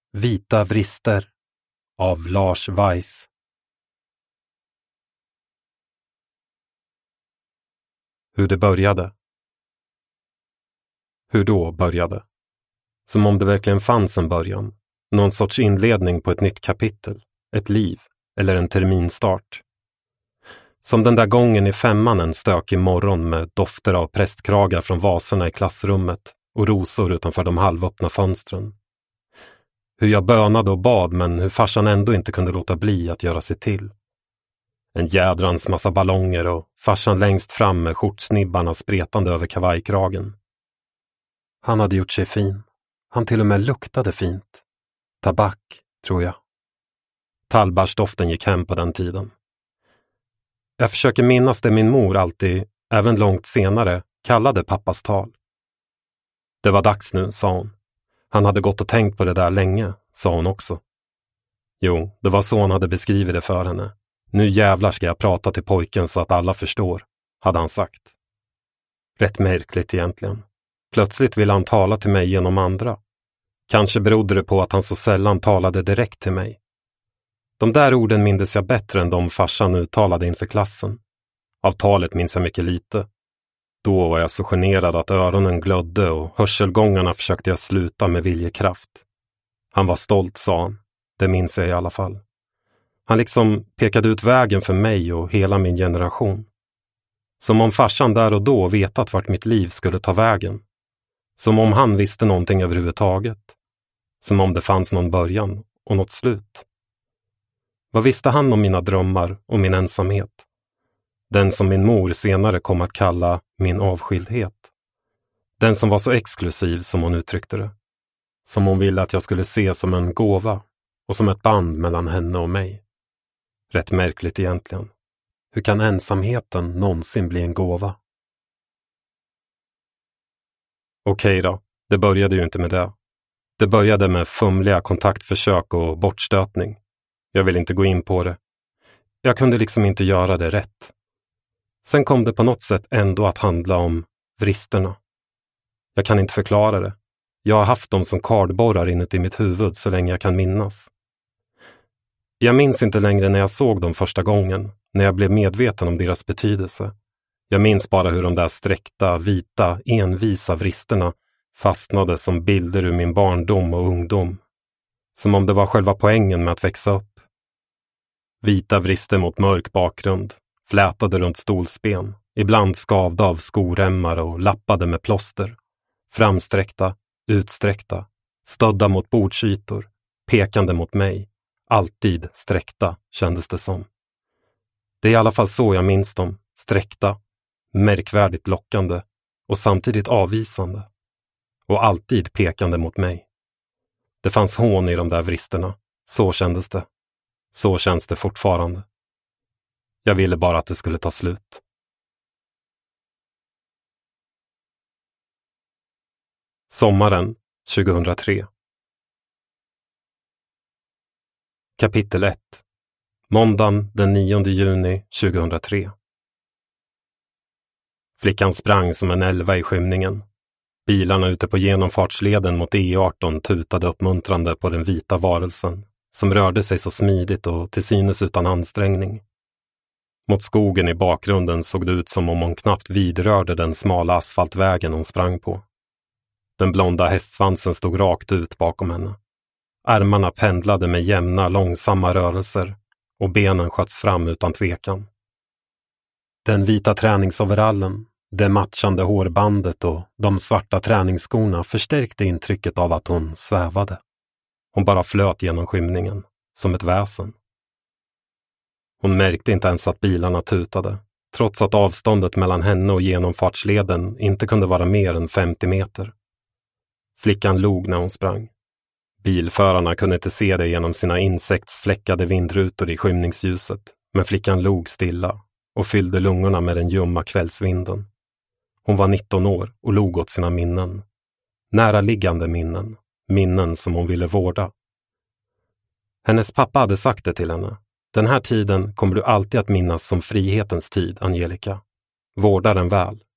Vita vrister av Lars Weiss. Hur det började. Hur då började? Som om det verkligen fanns en början. Någon sorts inledning på ett nytt kapitel. Ett liv. Eller en terminstart. Som den där gången i 5:an en stökig morgon med dofter av prästkragar från vaserna i klassrummet och rosor utanför de halvöppna fönstren. Hur jag bönade och bad, men hur farsan ändå inte kunde låta bli att göra sig till. En jädrans massa ballonger och farsan längst fram med skjortsnibbarna spretande över kavajkragen. Han hade gjort sig fin. Han till och med luktade fint. Tabak, tror jag. Tallbarsdoften gick hem på den tiden. Jag försöker minnas det min mor alltid, även långt senare, kallade pappas tal. Det var dags nu, sa hon. Han hade gått och tänkt på det där länge, sa hon också. Jo, det var så han hade beskrivit det för henne. Nu jävlar ska jag prata till pojken så att alla förstår, hade han sagt. Rätt märkligt egentligen. Plötsligt ville han tala till mig genom andra. Kanske berodde det på att han så sällan talade direkt till mig. De där orden mindes jag bättre än de farsan uttalade inför klassen. Av talet minns jag mycket lite. Då var jag så generad att öronen glödde och hörselgångarna försökte jag sluta med viljekraft. Han var stolt, sa han. Det minns jag i alla fall. Han liksom pekade ut vägen för mig och hela min generation. Som om farsan där och då vetat vart mitt liv skulle ta vägen. Som om han visste någonting överhuvudtaget. Som om det fanns någon början och något slut. Vad visste han om mina drömmar och min ensamhet? Den som min mor senare kom att kalla min avskildhet. Den som var så exklusiv som hon uttryckte det. Som hon ville att jag skulle se som en gåva och som ett band mellan henne och mig. Rätt märkligt egentligen. Hur kan ensamheten någonsin bli en gåva? Okej då, det började ju inte med det. Det började med fumliga kontaktförsök och bortstötning. Jag vill inte gå in på det. Jag kunde liksom inte göra det rätt. Sen kom det på något sätt ändå att handla om vristerna. Jag kan inte förklara det. Jag har haft dem som kardborrar inuti mitt huvud så länge jag kan minnas. Jag minns inte längre när jag såg dem första gången, när jag blev medveten om deras betydelse. Jag minns bara hur de där sträckta, vita, envisa vristerna fastnade som bilder ur min barndom och ungdom. Som om det var själva poängen med att växa upp. Vita vrister mot mörk bakgrund, flätade runt stolsben, ibland skavda av skoremmar och lappade med plåster. Framsträckta, utsträckta, stödda mot bordsytor, pekande mot mig. Alltid sträckta, kändes det som. Det är i alla fall så jag minns dem, sträckta, märkvärdigt lockande och samtidigt avvisande. Och alltid pekande mot mig. Det fanns hån i de där vristerna, så kändes det. Så känns det fortfarande. Jag ville bara att det skulle ta slut. Sommaren 2003. Kapitel 1. Måndagen den 9 juni 2003. Flickan sprang som en älva i skymningen. Bilarna ute på genomfartsleden mot E18 tutade uppmuntrande på den vita varelsen, som rörde sig så smidigt och till synes utan ansträngning. Mot skogen i bakgrunden såg det ut som om hon knappt vidrörde den smala asfaltvägen hon sprang på. Den blonda hästsvansen stod rakt ut bakom henne. Armarna pendlade med jämna, långsamma rörelser och benen sköts fram utan tvekan. Den vita träningsoverallen, det matchande hårbandet och de svarta träningsskorna förstärkte intrycket av att hon svävade. Hon bara flöt genom skymningen, som ett väsen. Hon märkte inte ens att bilarna tutade, trots att avståndet mellan henne och genomfartsleden inte kunde vara mer än 50 meter. Flickan log när hon sprang. Bilförarna kunde inte se det genom sina insektsfläckade vindrutor i skymningsljuset, men flickan log stilla och fyllde lungorna med den ljumma kvällsvinden. Hon var 19 år och log åt sina minnen. Näraliggande minnen. Minnen som hon ville vårda. Hennes pappa hade sagt det till henne. Den här tiden kommer du alltid att minnas som frihetens tid, Angelica. Vårda den väl.